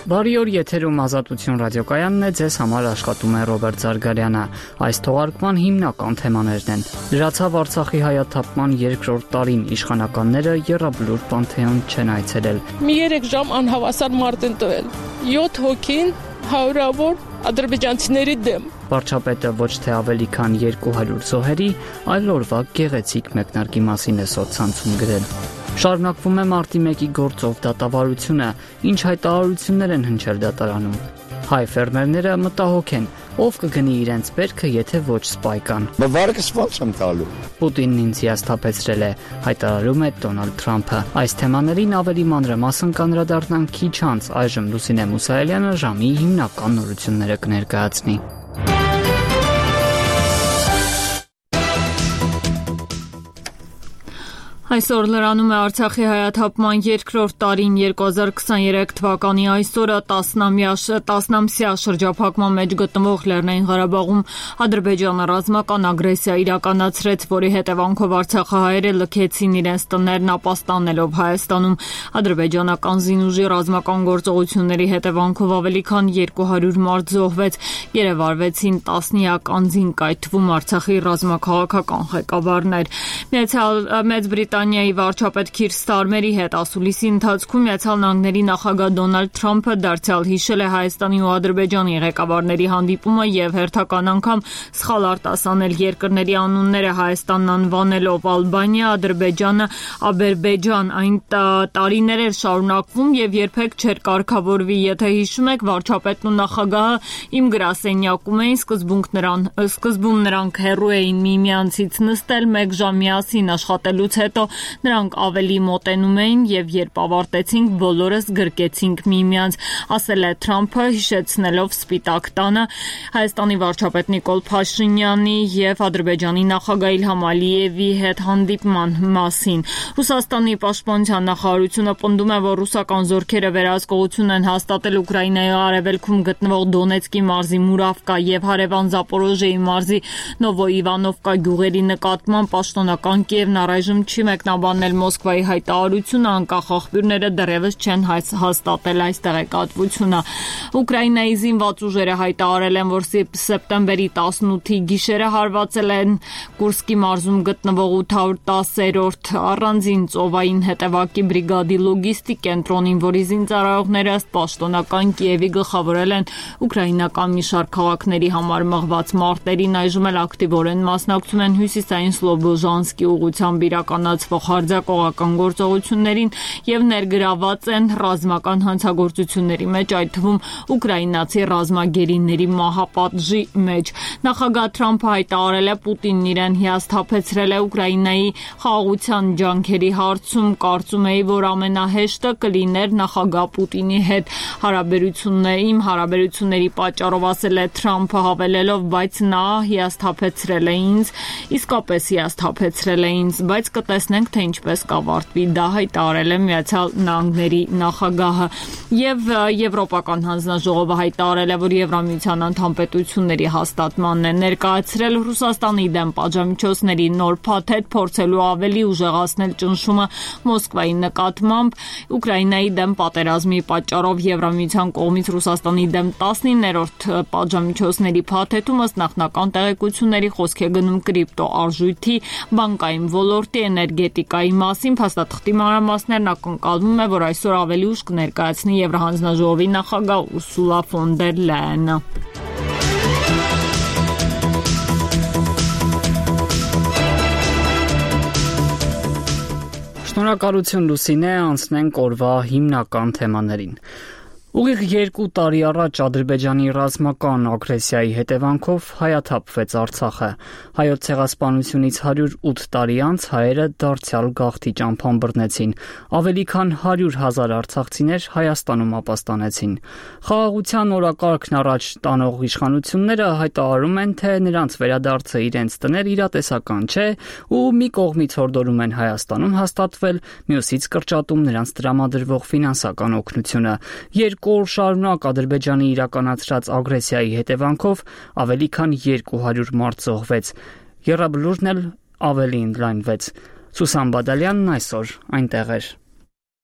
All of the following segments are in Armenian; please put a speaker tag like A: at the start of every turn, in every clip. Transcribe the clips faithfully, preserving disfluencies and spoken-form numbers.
A: Բարի օր, եթերում Ազատություն ռադիոկայանն է, ձեզ համար աշխատում է Ռոբերտ Զարգարյանը։ Այս թողարկման հիմնական թեմաներն են. լրացավ Արցախի հայաթափման երկրորդ տարին, իշխանականները եռաբլուր Պանթեոն չեն այցելել։
B: Մի երեք ժամ անհավասար մարդ են տվել։ յոթ հոգին հարյուրավոր ադրբեջանցիների դեմ։
A: Վարչապետը ոչ թե ավելի քան երկու հարյուր զոհերի, այլ օրվա գեղեցիկ մեկնարկի մասին է սոցցանցում գրել։ Շարունակվում է մարտի մեկի գործով դատավարությունը, ինչ հայտարարություններ են հնչել դատարանում։ Հայ ֆերմերները մտահոգ են, ով կգնի իրենց բերքը, եթե ոչ սպայկան։
C: Բավարարս ո՞նց եմ տալու։
A: Պուտինն ինձ հիասթափեցրել է, հայտարարում է Դոնալդ Թրամփը։ Այս թեմաներին ավելի մանրամասն կանդրադառնանք քիչ անց, այժմ Լուսինե Մուսայելյանը ժամի հիմնական նորությունները կներկայացնի։
D: Այսօր լրանում է Արցախի հայաթափման երկրորդ տարին երկու հազար քսաներեք թվականի այսօրը տասնամյա շրջափակման մեջ գտնվող Լեռնային Ղարաբաղում Ադրբեջանը ռազմական ագրեսիա իրականացրեց, որի հետևանքով արցախահայերը լքեցին իրենց տներն ապաստանելով Հայաստանում։ Ադրբեջանական զինուժի ռազմական գործողությունների հետևանքով ավելի քան երկու հարյուր մարդ զոհվեց, երևարվեցին տասնյակ անձինք, այդ թվում Արցախի ռազմաքաղաքական ղեկավարներ։ Մեծ Բրիտանիայի վարչապետ Քիր Ստարմերի հետ ասուլիսի ընթացքում Միացյալ Նահանգների նախագահ Դոնալդ Թրամփը դարձյալ հիշել է Հայաստանի ու Ադրբեջանի ղեկավարների հանդիպումը եւ հերթական անգամ սխալ արտասանել երկրների անունները, Հայաստանն անվանելով Ալբանիա, Ադրբեջանը Աբերբեջան։ Այն տարիներ էր շարունակվում եւ երբեք չէր կարգավորվի։ Եթե հիշում եք, վարչապետն ու նախագահը իմ գրասենյակում էին, սկզբունք նրան սկզբում նրանք հեռու էին միմյանցից նստել մեկ ժամ միասին աշխատելուց հետո նրանք ավելի մոտենում էին եւ երբ ավարտեցինք, բոլորս գրկեցինք միմյանց, ասել է Թրամփը, հիշեցնելով Սպիտակ տանը Հայաստանի վարչապետ Նիկոլ Փաշինյանի եւ Ադրբեջանի նախագահ Իլհամ Ալիևի հետ հանդիպման մասին։ Ռուսաստանի պաշտպանության նախարարությունը պնդում է, որ ռուսական զորքերը վերահսկողություն են հաստատել Ուկրաինայի արևելքում գտնվող Դոնեցկի մարզի Մուրավկա եւ հարևան Զապորոժիեի մարզի Նովոիվանովկա գյուղերի նկատմամբ պաշտոնական Կիևն առայժմ չի մեկնաբանել Մոսկվայի հայտարարությունը, անկախ աղբյուրները դեռևս չեն հաստատել այս տեղեկատվությունը։ Ուկրաինայի զինված ուժերը հայտարարել են, որ սեպտեմբերի տասնութի գիշերը հարվածել են Կուրսկի մարզում գտնվող ութ հարյուր տասերորդ առանձին ծովային հետևակի բրիգադի լոգիստիկ կենտրոնին, որի զինծառայողները ըստ պաշտոնական Կիևի գլխավորել են ուկրաինական մի շարք քաղաքների համար մղված մարտերին, այժմ էլ ակտիվորեն մասնակցում են հյուսիսային Սլոբոժանսկի ուղղությամբ իրականացվող հարձակողական գործողություններին եւ ներգրաված են ռազմական հանցագործությունների մեջ, այդ թվում ուկրաինացի ռազմագերիների մահապատժի մեջ։ Նախագահ Թրամփը հայտարարել է Պուտինն իրեն հիասթափեցրել է Ուկրաինայի խաղաղության ջանքերի հարցում, կարծում էի, որ ամենահեշտը կլիներ նախագահ Պուտինի հետ հարաբերությունների իմ հարաբերությունների պատճառով, ասել է Թրամփը, հավելելով, բայց նա հիասթափեցրել է ինձ, իսկապես հիասթափեցրել է ինձ, բայց կտեսնենք, թե ինչպես կավարտվի, դա հայտարարել է Միացյալ Նահանգների նախագահը։ Եվ Եվրոպական հանձնաժողովը հայտարարել է, որ Եվրամիության անդամպետությունների հաստատմանն է ներկայացրել Ռուսաստանի դեմ պատժամիջոցների նոր փաթեթ, փորձելու ավելի ուժեղացնել ճնշումը Մոսկվայի նկատմամբ։ Ուկրաինայի դեմ պատերազմի պատճառով Եվրամիության կողմից Ռուսաստանի դեմ տասնիններորդ պատժամիջոցների փաթեթում, ըստ նախնական տեղեկությունների, խոսք է գնում կրիպտո արժույթի, բանկային ոլորտի, էներգետիկայի մասին։ Փաստաթղթի մանրամասներն ակնկալվում է, որ այսօր ավելի ուշ կներկայացնի Եվրահանձնաժողովի նախագահ Ուրսուլա ֆոն դեր Լայենը։
A: Շնորհակալություն Լուսինե, անցնենք օրվա հիմնական թեմաներին։ Ուղիղ երկու տարի առաջ Ադրբեջանի ռազմական ագրեսիայի հետևանքով հայաթափվեց Արցախը։ Հայոց ցեղասպանությունից հարյուր ութ տարի անց հայերը դարձյալ գաղթի ճամփան բռնեցին։ Ավելի քան հարյուր հազար արցախցիներ Հայաստանում ապաստանեցին։ Խաղաղության օրակարգն առաջ տանող իշխանությունները հայտարարում են, թե նրանց վերադարձը իրենց տներ իրատեսական չէ ու մի կողմից հորդորում են Հայաստանում հաստատվել, մյուսից կրճատում նրանց տրամադրվող ֆինանսական օգնությունը։ Երկու օր շարունակ Ադրբեջանի իրականացրած ագրեսիայի հետևանքով ավելի քան երկու հարյուր մարդ զոհվեց։ Եռաբլուրն էլ ավելի ընդլայնվեց։ Սուսան Բադալյանն այսօր այնտեղ էր։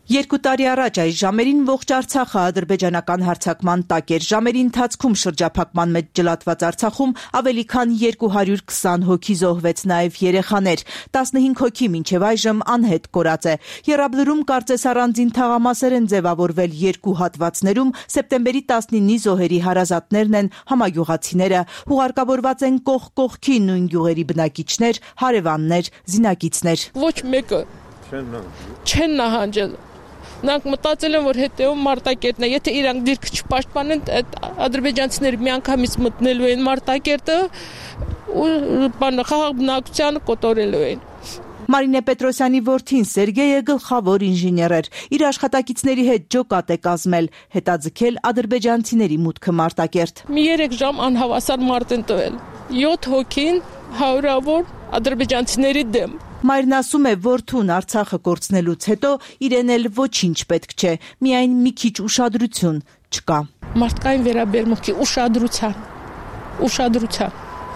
E: Երկու տարի առաջ այս ժամերին ողջ Արցախը ադրբեջանական հարձակման տակ էր։ Ժամերի ընթացքում շրջափակման մեջ ջլատված Արցախում ավելի քան երկու հարյուր քսան հոգի զոհվեց, նաև երեխաներ։ տասնհինգ հոգի մինչև այժմ անհետ կորած է։ Եռաբլուրում կարծես առանձին թաղամասեր են ձևավորվել երկու հատվածներում։ Սեպտեմբերի տասնինի զոհերի հարազատներն են համագյուղացիները։ Հուղարկավորված են կողք կողքի նույն գյուղերի բնակիչներ, հարևաններ, զինակիցներ։
B: Ոչ մեկը չեն նահանջել։ Նրանք մտածել են, որ հետեւում Մարտակերտն է, եթե իրանք դիրքը չպաշտպանեն, այդ ադրբեջանցիները միանգամից մտնելու են Մարտակերտը ու բանը խաղաղ բնակչությանը կոտորելու են։
E: Մարինե Պետրոսյանի որդին Սերգեյը գլխավոր ինժեներ էր։ Իր աշխատակիցների հետ ջոկատ է կազմել, հետաձգել ադրբեջանցիների մուտքը Մարտակերտ։
B: Մի երեք ժամ անհավասար մարդ են տվել։ յոթ հոգին հարյուրավոր ադրբեջանցիների դեմ։
E: Մայրն ասում է, որդուն Արցախը կորցնելուց հետո իրեն էլ ոչինչ պետք չէ, միայն մի քիչ ուշադրություն չկա։
B: Մարդկային վերաբերմունքի ուշադրության, ուշադրության։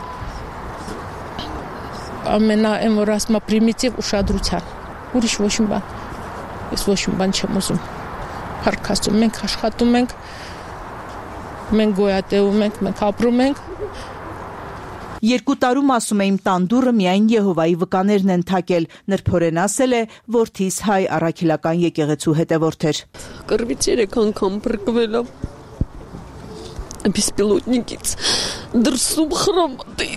B: Ամենա այն որ ասում պրիմիտիվ ուշադրության։ Ուրիշ ոչ մի բան։ Ես ոչ մի բան չեմ ուզում։ Հարկասում մենք աշխատում ենք, մենք գոյատևում ենք, մենք ապրում ենք։
E: Երկու տարում, ասում է, իմ տան դուռը միայն Եհովայի վկաներն են թակել։ Նրբորեն ասել է, որդիս հայ առաքելական եկեղեցու հետևորդ էր։
F: Կռվից երեք անգամ բռկվել եմ բիսպիլոտնիկից դրսում խրամատի։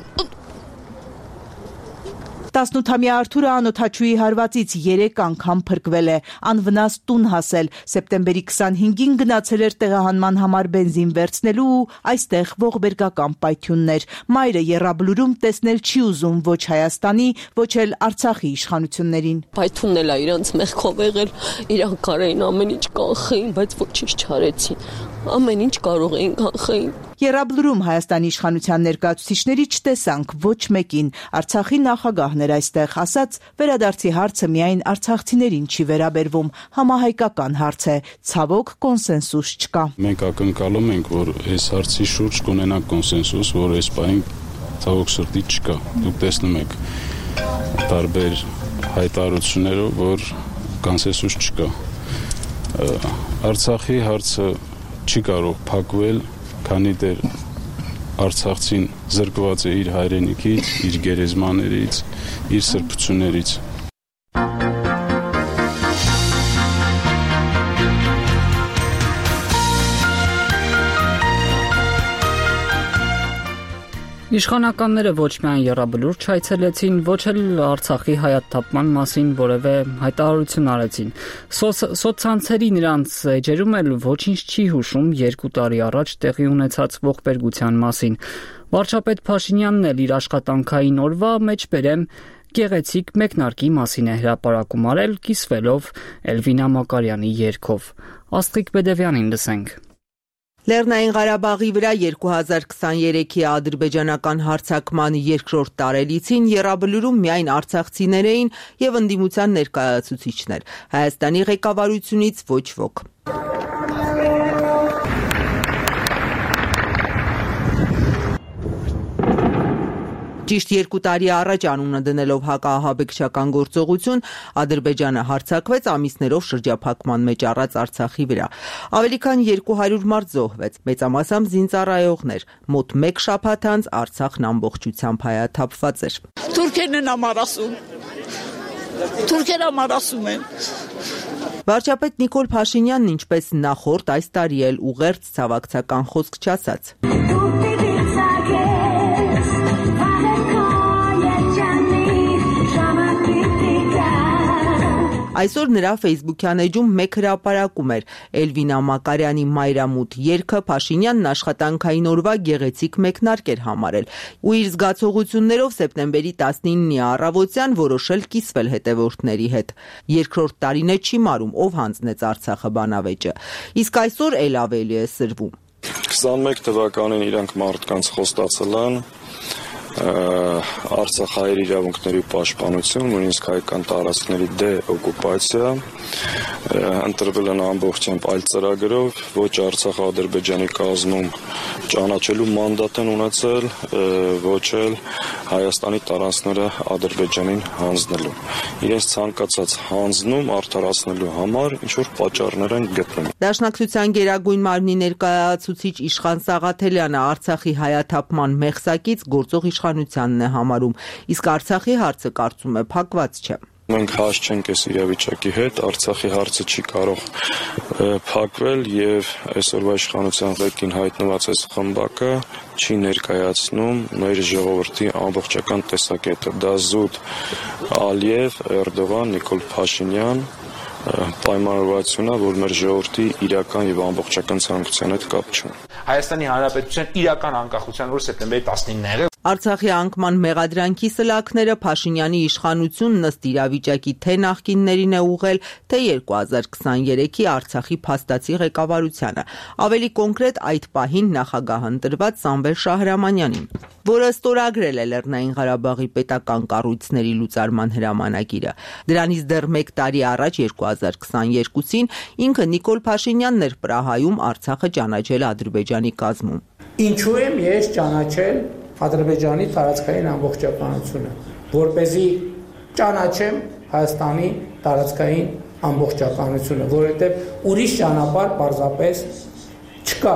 E: տասնութամյա Արթուրը անօթաչուի հարվածից երեք անգամ փրկվել է, անվնաս տուն հասել։ Սեպտեմբերի քսանհինգին գնացել էր տեղահանման համար բենզին վերցնելու ու այստեղ ողբերգական պայթյուններ։ Մայրը Եռաբլուրում տեսնել չի ուզում ոչ Հայաստանի, ոչ էլ Արցախի իշխանություններին։
F: Պայթյունն էլ է իրանց մեղքով եղել, իրանք կարեին ամեն ինչ կանխեին, բայց ոչինչ չարեցին։ Ամեն ինչ կարող էին կանխեին։
E: Եռաբլուրում Հայաստանի իշխանության ներկայացուցիչների չտեսանք ոչ մեկին։ Արցախի նախագահն էր այստեղ, ասաց, վերադարձի հարցը միայն արցախցիներին չի վերաբերվում, համահայկական հարց է, ցավոք կոնսենսուս չկա։
G: Մենք ակնկալում ենք, որ այս հարցի շուրջ կունենանք կոնսենսուս, որ այս պահին ցավոք սրտի չկա։ Դուք տեսնում եք տարբեր հայտարարություններով, որ կոնսենսուս չկա։ Արցախի հարցը չի կարող փակվել, քանի դեռ Արցախցին զրկված է իր հայրենիքից, իր գերեզմաներից, իր սրբություններից։
A: Իշխանականները ոչ միայն Եռաբլուր չայցելեցին, ոչ էլ Արցախի հայաթափման մասին որևէ հայտարարություն արեցին։ Սոցցանցերի նրանց էջերում էլ ոչինչ չի հուշում երկու տարի առաջ տեղի ունեցած ողբերգության մասին։ Վարչապետ Փաշինյանն էլ իր աշխատանքային օրվա մեջ բերեմ գեղեցիկ մեկնարկի մասին է հրապարակում արել, կիսվելով Էլվինա Մակարյանի երգով։ Աստղիկ Բեդևյանին լսենք։
H: Լեռնային Ղարաբաղի վրա երկու հազար քսաներեքի ադրբեջանական հարձակման երկրորդ տարելիցին Եռաբլուրում միայն արցախցիներ էին եւ ընդդիմության ներկայացուցիչներ։ Հայաստանի ղեկավարությունից ոչ ոք։ Ճիշտ երկու տարի առաջ անունը դնելով հակաահաբեկչական գործողություն Ադրբեջանը հարձակվեց ամիսներով շրջափակման մեջ առած Արցախի վրա։ Ավելի քան երկու հարյուր մարդ զոհվեց, մեծամասամբ զինծառայողներ։ Մոտ մեկ շաբաթ անց Արցախն ամբողջությամբ հայաթափված էր։
B: Թուրքերն են համար ասում։ Թուրքերը համար ասում են։
H: Վարչապետ Նիկոլ Փաշինյանն ինչպես նախորդ այս տարի էլ ուղերձ ցավակցական խոսք չասաց։ Այսօր նրա Facebook-յան էջում մեկ հրապարակում էր Էլվինա Մակարյանի մայրամուտ երգը Փաշինյանն աշխատանքային օրվա գեղեցիկ մեկնարկ էր համարել ու իր զգացողություններով սեպտեմբերի տասնինի առավոտյան որոշել կիսվել հետևորդների հետ։ Երկրորդ տարին է չի մարում, ով հանձնեց Արցախը բանավեճը, իսկ այսօր էլ ավելի է սրվում։
I: քսանմեկ թվականին իրանք մարդկանց խոստացել են Արցախի իրավունքների պաշտպանություն, նույնիսկ հայկական տարածքների դեօկուպացիա, ընտրվել են ամբողջությամբ այլ ծրագրով, ոչ Արցախը Ադրբեջանի կազմում ճանաչելու մանդատ են ունեցել, ոչ էլ Հայաստանի տարածքները Ադրբեջանին հանձնելու։ Իրենց ցանկացած հանձնում արդարացնելու համար ինչ որ պատճառներ են գտնում։
H: Դաշնակցության Գերագույն մարմնի ներկայացուցիչ Իշխան Սաղաթելյանը Արցախի հայաթափման մեղսակից գործող իշխանությանն է համարում, իսկ Արցախի հարցը կարծում է փակված չէ։
I: Մենք հաշ չենք այս իրավիճակի հետ, Արցախի հարցը չի կարող փակվել եւ այսօրվա իշխանության ղեկին հայտնված այս խմբակը չի ներկայացնում մեր ժողովրդի ամբողջական տեսակետը։ Դա զուտ Ալիև, Էրդողան, Նիկոլ Փաշինյան պայմանավորվածությունն է, որ մեր ժողովրդի իրական եւ ամբողջական ցանկության հետ կապ չունի։
J: Հայաստանի Հանրապետության իրական անկախության օրը սեպտեմբերի տասնինն է։
H: Արցախի անկման մեղադրանքի սլաքները Փաշինյանի իշխանությունն ըստ իրավիճակի թե նախկիններին է ուղղել, թե երկու հազար քսաներեքի Արցախի փաստացի ղեկավարությանը։ Ավելի կոնկրետ այդ պահին նախագահ ընտրված Սամվել Շահրամանյանին, որը ստորագրել է Լեռնային Ղարաբաղի պետական կառույցների լուծարման հրամանագիրը։ Դրանից դեռ մեկ տարի առաջ երկու հազար քսաներկուսին ինքը Նիկոլ Փաշինյանն էր Պրահայում Արցախը ճանաչել Ադրբեջանի կազմում։
K: Ինչու եմ ես ճանաչել Ադրբեջանի տարածքային ամբողջականությունը, որպեսզի ճանաչեմ Հայաստանի տարածքային ամբողջականությունը, որովհետև ուրիշ ճանապարհ պարզապես չկա։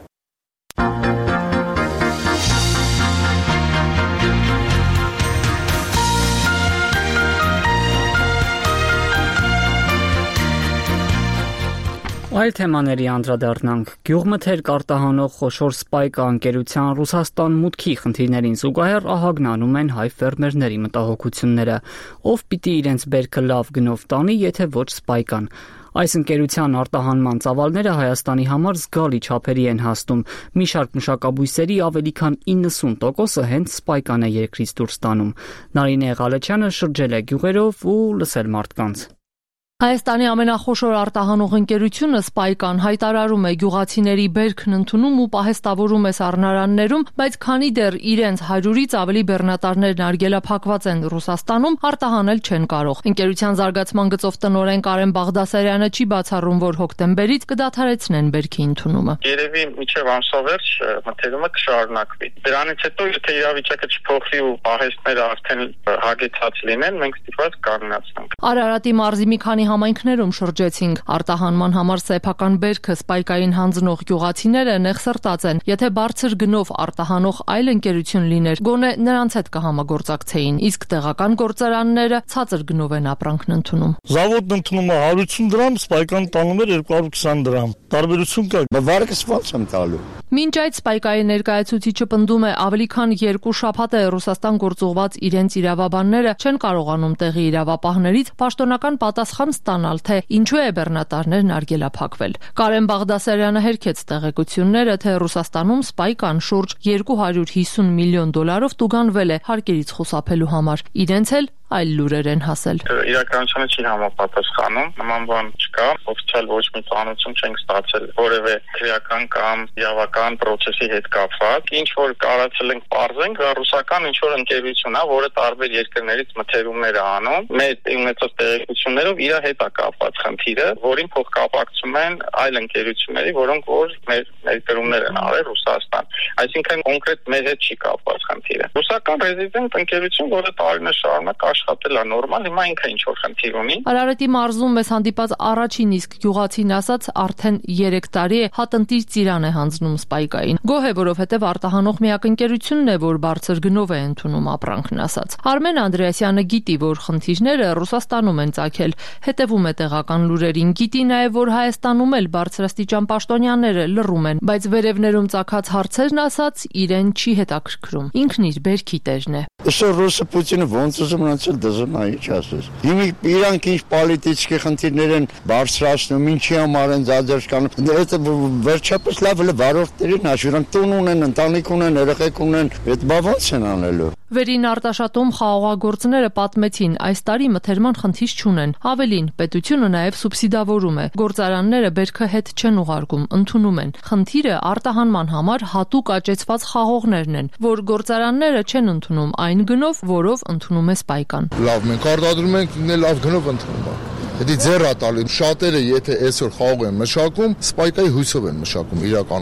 A: Այլ թեմաների անդրադառնանք։ Գյուղմթերք արտահանող խոշոր Սպայկա ընկերության Ռուսաստան մուտքի խնդիրներին զուգահեռ ահագնանում են հայ ֆերմերների մտահոգությունները, ով պիտի իրենց բերքը լավ գնով տանի, եթե ոչ Սպայկան։ Այս ընկերության արտահանման ծավալները Հայաստանի համար զգալի չափերի են հասնում։ Մի շարք մշակաբույսերի ավելի քան իննսուն տոկոսը հենց Սպայկան է երկրից դուրս տանում։ Նարինե Ղալեչյանը շրջել է գյուղերով ու լսել մարդկանց։
D: Հայաստանի ամենախոշոր արտահանող ընկերությունը Սպայկան հայտարարում է գյուղացիների բերքն ընդունում ու պահեստավորում է սառնարաններում, բայց քանի դեռ իրենց հարյուրից ավելի բեռնատարներն արգելափակված են Ռուսաստանում, արտահանել չեն կարող։ Ընկերության զարգացման գծով տնօրեն Կարեն Բաղդասարյանը չի բացառում, որ հոկտեմբերից կդադարեցնեն բերքի ընդունումը։
L: Երևի մինչև ամսվերջ մթերումը կշարունակվի։ Դրանից հետո եթե իրավիճակը չփոխվի ու պահեստները արդեն հագեցած լինեն, մենք ստիպված կանգնացնենք։
D: Արարատի մարզի մի քանի համայնքներում շրջեցինք։ Արտահանման համար սեփական բերքը Սպայկային հանձնող գյուղացիները նեղսրտած են, եթե բարձր գնով արտահանող այլ ընկերություն լիներ, գոնե նրանց հետ կհամագործակցեին, իսկ տեղական գործարանները ցածր գնով են ապրանքն ընդունում։
M: Զավոդն ընդունում է հարյուր ութ դրամ, Սպայկան տանում էր երկու հարյուր քսան դրամ։ Տարբերություն կա։
C: Բավարարս ո՞նց եմ տալու։
D: Մինչ այդ Սպայկայի ներկայացուցիչը պնդում է, ավելի քան երկու շաբաթ է Ռուսաստան գործուղված իրենց իրավաբանները չեն կարողանում տեղի իրավապահներից պաշտոնական պատասխան ստանալ, թե ինչու է բեռնատարներն արգելափակվել։ Կարեն Բաղդասարյանը հերքեց տեղեկությունները, թե Ռուսաստանում Սպայկան շուրջ երկու հարյուր հիսուն միլիոն դոլարով տուգանվել է հարկերից խուսափելու համար։ Իրենց էլ այլ լուրեր են հասել։
L: Իրականությունը չի համապատասխանում, նման բան չկա, օֆիցիալ ոչ մի ծանոթություն չենք ստացել որևէ քրեական կամ իրավական process-ի հետ կապված։ Ինչ որ կարացել ենք պարզենք, դա ռուսական ինչ որ ընկերություն է, որը տարբեր երկրներից մթերումներ է անում։ Մեր ունեցած տեղեկություններով իր հետ է կապված խնդիրը, որին փոխկապակցում են այլ ընկերությունների, որոնք որ մեր ներդրումներ են արել Ռուսաստան։ Այսինքն կոնկրետ մեր հետ չի կապված խնդիրը։ Ռուսական ռեզիդենտ ընկերություն, որը տարիներ շարունակ աշխատել է նորմալ, հիմա ինքը ինչ որ խնդիր ունի։
D: Արարատի մարզում մեզ հանդիպած առաջին իսկ գյուղացին ասաց արդեն երեք տարի է հատնտիր ծիրան է հանձնում Սպայկային։ Գոհ է, որովհետև արտահանող միակ ընկերությունն է, որ բարձր գնով է ընդունում ապրանքն ասաց։ Արմեն Անդրեասյանը գիտի, որ խնդիրները Ռուսաստանում են ծագել, հետևում է տեղական լուրերին, գիտի նաև, որ Հայաստանում էլ բարձրաստիճան պաշտոնյաները լռում են, բայց վերևներում ծագած հարցերն ասաց իրեն չի հետաքրքրում։ Ինքն իր բերքի տերն է։
C: Այսօր Ռուսը Պուտինը ոնց ուզում մնացել դժնա ինչ ասես։ Հիմա իրանք ինչ պոլիտիկի խնդիրներ են բարձրացնում, ինչի համար են զադերժկանում։ Դա վերջապես լավ է վարորդներին հաշվի տուն ունեն, ընտանիք ունեն, երեխեք ունեն, այդ բա ոնց են անելու։
D: Վերին արտաշատում խաղողագործները պատմեցին, այս տարի մթերման խնդիր չունեն։ Ավելին, պետությունը նաև սուբսիդավորում է։ Գործարանները բերքը հետ չեն ուղարկում, ընդունում են։ Խնդիրը արտահանման համար հատուկ աճեցված խաղողներն են, որ գործարանները չեն ընդունում այն գնով, որով ընդունում է Սպայկան։
N: Լավ, մենք արտադրում ենք, լավ գնով ընդունում ենք։ Դա ձեռ է տալի։ Շատերը եթե այսօր խաղող են մշակում, Սպայկայի հույսով են մշակում իրականում։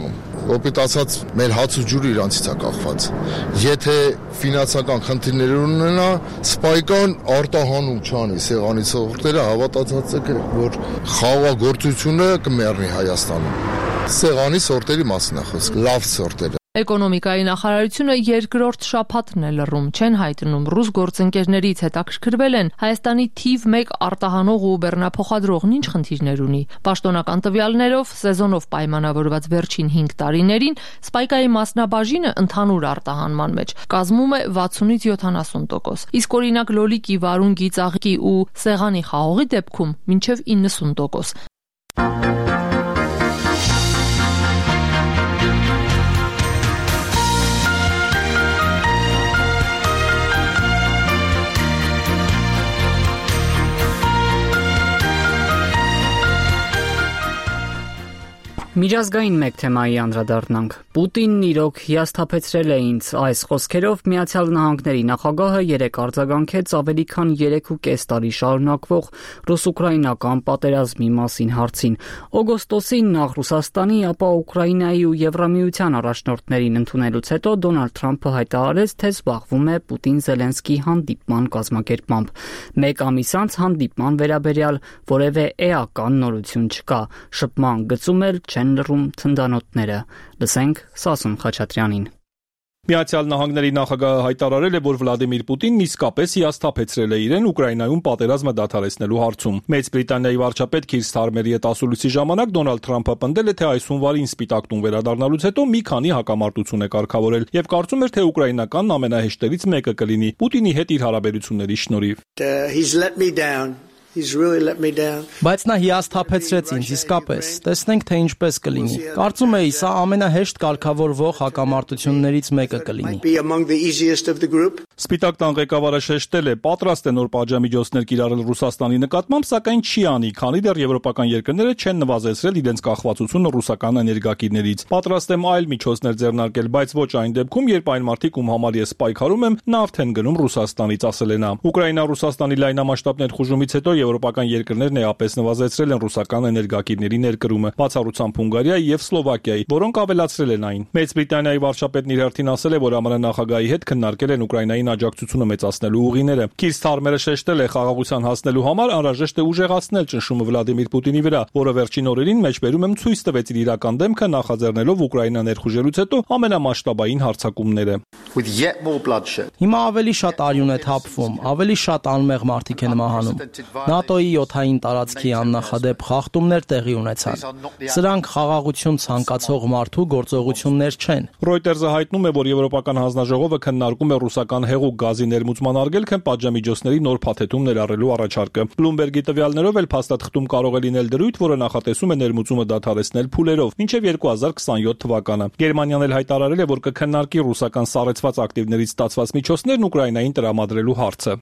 N: Կոպիտ ասած, մեր հաց ու ջուրը իրանցից է կախված։ Եթե ֆինանսական խնդիրներ ունենա, սպայկան արտահանում չանի սեղանից հողերը, հավատացած եք, որ խաղաղագործությունը կմեռնի Հայաստանում։ Սեղանի սորտերի մասին է խոսքը, լավ սորտերը։
O: Էկոնոմիկայի նախարարությունը երկրորդ շաբաթն է լռում, չեն հայտնում ռուս գործընկերներից հետաքրքրվել են Հայաստանի թիվ մեկ արտահանող ու բեռնափոխադրողն ինչ խնդիրներ ունի։ Պաշտոնական տվյալներով սեզոնով պայմանավորված վերջին հինգ տարիներին սպայկայի մասնաբաժինը ընդհանուր արտահանման մեջ կազմում է վաթսունից յոթանասուն տոկոս, իսկ օրինակ լոլիկի, վարունգի, ծաղիկի ու սեղանի խաղողի դեպքում մինչև իննսուն տոկոս։
A: Միջազգային մեկ թեմայի անդրադառնանք։ Պուտինն իրոք հիասթափեցրել է ինձ այս խոսքերով Միացյալ Նահանգների նախագահը երեկ արձագանքեց ավելի քան երեք ու կես տարի շարունակվող ռուս-ուկրաինական պատերազմի մասին հարցին։ Օգոստոսին նախ Ռուսաստանի, ապա Ուկրաինայի ու Եվրամիության առաջնորդներին ընդունելուց հետո Դոնալդ Թրամփը հայտարարեց, թե զբաղվում է Պուտին-Զելենսկի հանդիպման կազմակերպմամբ։ Մեկ ամիս անց հանդիպման վերաբերյալ որևէ էական նորություն չկա։ Շփման գծում էլ չեն լռում թնդանոթները։ Լսենք Սասուն Խաչատրյանին։
P: Միացյալ Նահանգների նախագահը հայտարարել է, որ Վլադիմիր Պուտինն իսկապես հիասթափեցրել է իրեն Ուկրաինայում պատերազմը դադարեցնելու հարցում։ Մեծ Բրիտանիայի վարչապետ Քիր Սթարմերի հետ ասուլիսի ժամանակ Դոնալդ Թրամփը պնդել է, թե այս հունվարին Սպիտակ տուն վերադառնալուց հետո մի քանի հակամարտություն է կարգավորել եւ կարծում էր, թե ուկրաինական ամենահեշտերից մեկը կլինի Պուտինի հետ իր հարաբերությունների շնորհիվ։
Q: He's really let me down.
R: Բայց նա հիասթափեցրեց ինձ իսկապես։ Տեսնենք, թե ինչպես կլինի։ Կարծում էի, սա ամենահեշտ կարգավորվող հակամարտություններից մեկը կլինի։
P: Սպիտակ տան ղեկավարը շեշտել է, պատրաստ է նոր պատժամիջոցներ կիրառել Ռուսաստանի նկատմամբ, սակայն չի անի, քանի դեռ եվրոպական երկրները չեն նվազեցրել իրենց կախվածությունը ռուսական էներգակիրներից։ Պատրաստ եմ այլ միջոցներ ձեռնարկել, բայց ոչ այն դեպքում, երբ այն մարդիկ, ում համար ես պայքարում եմ, նավթ են գնում Ռուսաստանից, ասել է նա։ Ուկրաինա-Ռուսաստանի լայնամասշտաբ ներխուժումից հետո եվրոպական երկրներն էապես նվազեցրել են ռուսական էներգակիրների ներկրումը, բացառությամբ Հունգարիայի եւ Սլովակիայի, որոնք ավելացրել են այն։ Մեծ Բրիտանիայի վարչապետն իր հերթին ասել է, որ ԱՄՆ նախագահի հետ քննարկել են Ուկրաինային աջակցությունը մեծացնելու ուղիները։ Քիր Սթարմերը շեշտել է, խաղաղության հասնելու համար անհրաժեշտ է ուժեղացնել ճնշումը Վլադիմիր Պուտինի վրա, որը վերջին օրերին մեջբերում եմ ցույց տվեց իր իրական դեմքը նախաձեռնելով Ուկրաինա ներխուժելուց հետո ամենամասշտաբային հարձակումները։
R: Հիմա ավելի շատ արյուն է թափվում, ավելի շատ անմեղ մարդիկ են մահանում։ ՆԱՏՕ-ի յոթային տարածքի աննախադեպ խախտումներ տեղի ունեցան։ Սրանք խաղաղություն ցանկացող մարդու գործողություններ չեն։
P: Reuters-ը հայտնում է, որ Եվրոպական հանձնաժողովը քննարկում է ռուսական հեղուկ գազի ներմուծման արգելքը պատժամիջոցների նոր փաթեթում ներառելու առաջարկը։ Bloomberg-ի տվյալներով էլ փաստաթղթում կարող է լինել դրույթ, որը նախատեսում է ներմուծումը դադարեցնել փուլերով մինչև երկու հազար քսանյոթ թվականը։ Գերմանիան էլ հայտարարել է, որ կքննարկի ռուսական սառեցված ակտիվներից ստացված միջոցներն Ուկրաինային տրամադրելու հարցը։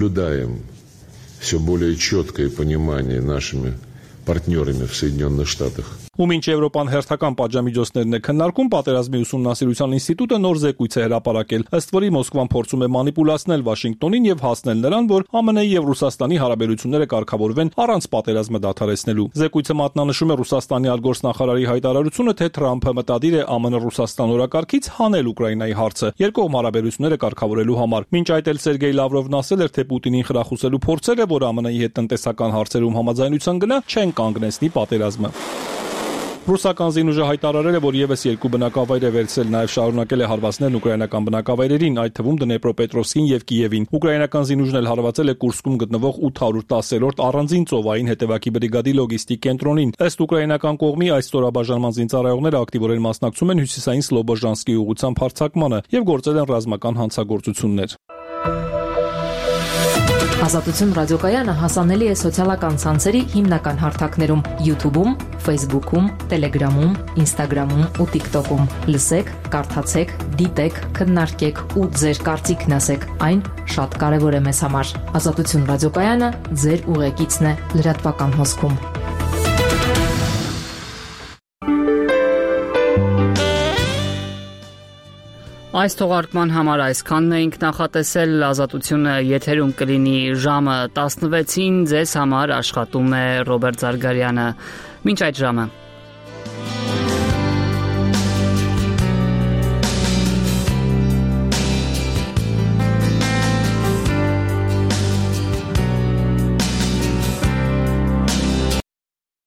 S: Все более четкое понимание нашими партнерами в Соединенных Штатах.
P: Ու մինչ Եվրոպան հերթական պատժամիջոցներն է քննարկում, Պատերազմի ուսումնասիրության ինստիտուտը նոր զեկույց է հրապարակել, ըստ որի Մոսկվան փորձում է մանիպուլացնել Վաշինգտոնին եւ հասնել նրան, որ ԱՄՆ-ի եւ Ռուսաստանի հարաբերությունները կարգավորվեն առանց պատերազմը դադարեցնելու։ Զեկույցը մատնանշում է Ռուսաստանի արտգործնախարարի հայտարարությունը, թե Թրամփը մտադիր է ԱՄՆ-Ռուսաստան օրակարգից հանել Ուկրաինայի հարցը երկկողմ հարաբերությունները կարգավորելու համար։ Մինչ այդ էլ Սերգեյ Լավրովն ասել էր, թե Պուտինին խրախուսելու փորձերը, որ ԱՄՆ-ի հետ տնտեսական հարցերում համաձայնության գնա, չեն կանգնեցնի պատերազմը։ Ռուսական զինուժը հայտարարել է, որ եւս երկու բնակավայր է վերցրել, նաեւ շարունակել է հարվածներն ուկրաինական բնակավայրերին, այդ թվում Դնեպրոպետրովսկին եւ Կիևին։ Ուկրաինական զինուժն էլ հարվածել է Կուրսկում գտնվող ութ հարյուր տասերորդ առանձին ծովային հետևակի բրիգադի լոգիստիկ կենտրոնին։ Ըստ ուկրաինական կողմի այս ստորաբաժանման զինծառայողները ակտիվորեն մասնակցում են հյուսիսային Սլոբոժանսկի ուղղությամբ հարձակմանը եւ գործել են ռազմական հանցագործություններ։
T: Ազատություն ռադիոկայանը հասանելի է սոցիալական ցանցերի հիմնական հարթակներում՝ YouTube-ում, Facebook-ում, Telegram-ում, Instagram-ում ու TikTok-ում։ Լսեք, կարդացեք, դիտեք, քննարկեք ու ձեր կարծիքն ասեք։ Այն շատ կարևոր է մեզ համար։ Ազատություն ռադիոկայանը ձեր ուղեկիցն է լրատվական հոսքում։
A: Այս թողարկման համար այսքանն էինք նախատեսել, ազատությունը եթերում կլինի ժամը տասնվեցին, ձեզ համար աշխատում է Ռոբերտ Զարգարյանը։ Մինչ այդ ժամը